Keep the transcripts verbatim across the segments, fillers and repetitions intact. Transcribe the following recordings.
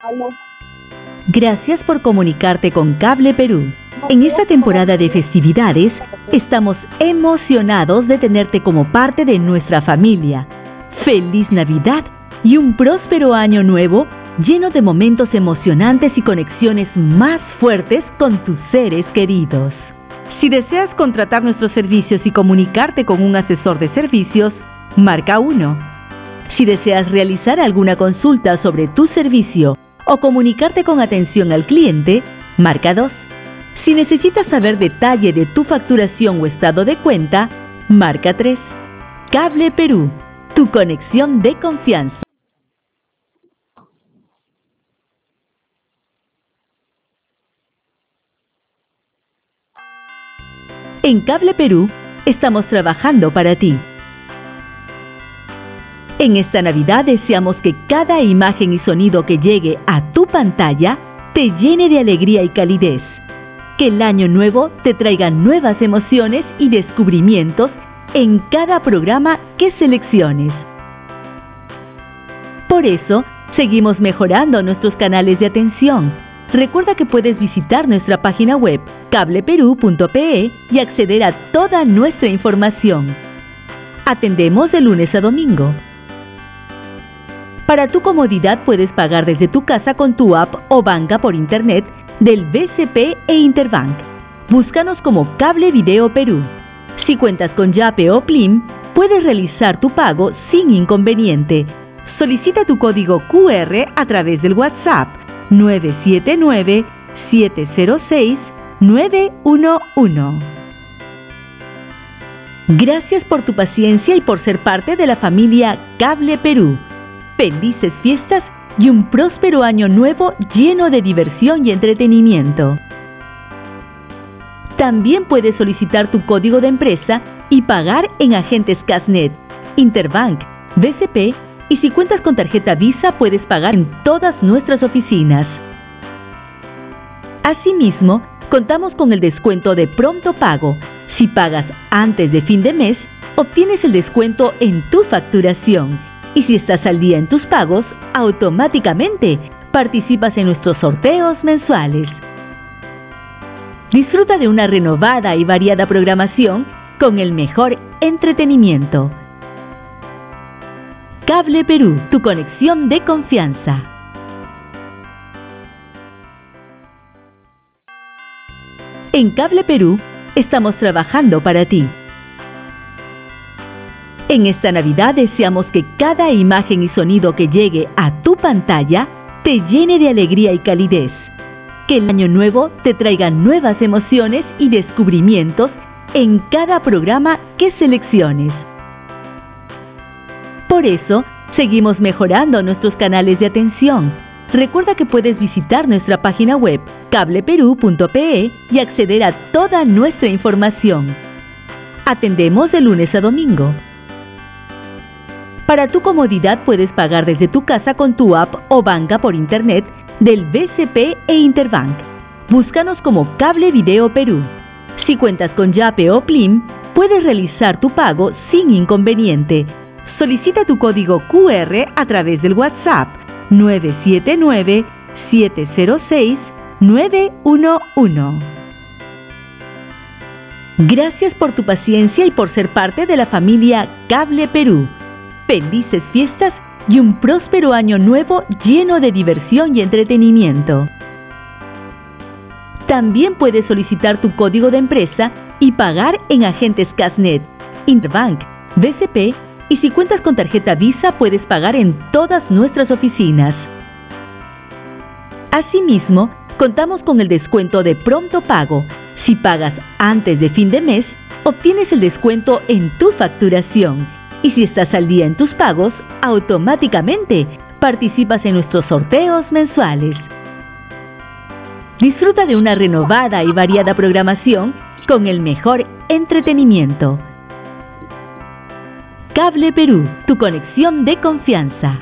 Gracias por comunicarte con Cable Perú. En esta temporada de festividades, estamos emocionados de tenerte como parte de nuestra familia. ¡Feliz Navidad y un próspero año nuevo lleno de momentos emocionantes y conexiones más fuertes con tus seres queridos! Si deseas contratar nuestros servicios y comunicarte con un asesor de servicios, marca uno. Si deseas realizar alguna consulta sobre tu servicio o comunicarte con atención al cliente, marca dos. Si necesitas saber detalle de tu facturación o estado de cuenta, marca tres. Cable Perú, tu conexión de confianza. En Cable Perú, estamos trabajando para ti. En esta Navidad deseamos que cada imagen y sonido que llegue a tu pantalla te llene de alegría y calidez. Que el año nuevo te traiga nuevas emociones y descubrimientos en cada programa que selecciones. Por eso, seguimos mejorando nuestros canales de atención. Recuerda que puedes visitar nuestra página web cable perú punto pe y acceder a toda nuestra información. Atendemos de lunes a domingo. Para tu comodidad puedes pagar desde tu casa con tu app o banca por internet del B C P e Interbank. Búscanos como Cable Video Perú. Si cuentas con Yape o Plim, puedes realizar tu pago sin inconveniente. Solicita tu código Q R a través del WhatsApp nueve siete nueve, siete cero seis, nueve uno uno. Gracias por tu paciencia y por ser parte de la familia Cable Perú. Felices fiestas y un próspero año nuevo lleno de diversión y entretenimiento. También puedes solicitar tu código de empresa y pagar en agentes Casnet, Interbank, B C P y si cuentas con tarjeta Visa puedes pagar en todas nuestras oficinas. Asimismo, contamos con el descuento de pronto pago. Si pagas antes de fin de mes, obtienes el descuento en tu facturación. Y si estás al día en tus pagos, automáticamente participas en nuestros sorteos mensuales. Disfruta de una renovada y variada programación con el mejor entretenimiento. Cable Perú, tu conexión de confianza. En Cable Perú, estamos trabajando para ti. En esta Navidad deseamos que cada imagen y sonido que llegue a tu pantalla te llene de alegría y calidez. Que el año nuevo te traiga nuevas emociones y descubrimientos en cada programa que selecciones. Por eso, seguimos mejorando nuestros canales de atención. Recuerda que puedes visitar nuestra página web cable perú punto pe y acceder a toda nuestra información. Atendemos de lunes a domingo. Para tu comodidad puedes pagar desde tu casa con tu app o banca por internet del B C P e Interbank. Búscanos como Cable Video Perú. Si cuentas con Yape o Plim, puedes realizar tu pago sin inconveniente. Solicita tu código Q R a través del WhatsApp nueve siete nueve, siete cero seis, nueve uno uno. Gracias por tu paciencia y por ser parte de la familia Cable Perú. Felices fiestas y un próspero año nuevo lleno de diversión y entretenimiento. También puedes solicitar tu código de empresa y pagar en agentes Casnet, Interbank, B C P y si cuentas con tarjeta Visa puedes pagar en todas nuestras oficinas. Asimismo, contamos con el descuento de pronto pago. Si pagas antes de fin de mes, obtienes el descuento en tu facturación. Y si estás al día en tus pagos, automáticamente participas en nuestros sorteos mensuales. Disfruta de una renovada y variada programación con el mejor entretenimiento. Cable Perú, tu conexión de confianza.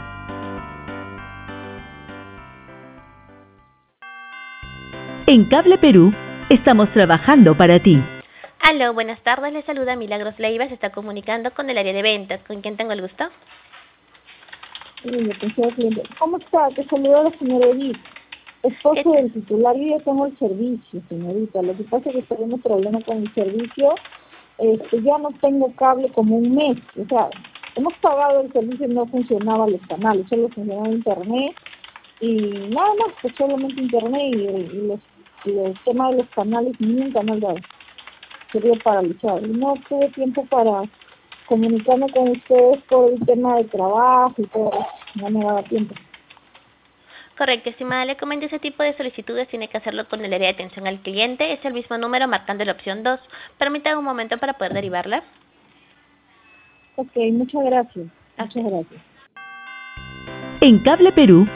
En Cable Perú, estamos trabajando para ti. Aló, buenas tardes, le saluda Milagros Leiva, se está comunicando con el área de ventas. ¿Con quién tengo el gusto? Sí, atención al cliente. ¿Cómo está? Te saluda la señora Edith, esposo del titular. Yo ya tengo el servicio, señorita. Lo que pasa es que tenemos problema con el servicio. Este, ya no tengo cable como un mes. O sea, hemos pagado el servicio y no funcionaban los canales, solo funcionaba internet y nada más, pues solamente internet y, y los, y el tema de los canales, ni un canal dado. Sería paralizado. Y no tuve tiempo para comunicarme con ustedes por el tema de trabajo y todo eso. No me daba tiempo. Correcto, estimada. Le comento, ese tipo de solicitudes tiene que hacerlo con el área de atención al cliente. Es el mismo número marcando la opción dos. Permítame un momento para poder derivarla. Ok, muchas gracias. Muchas Okay. gracias. En Cable Perú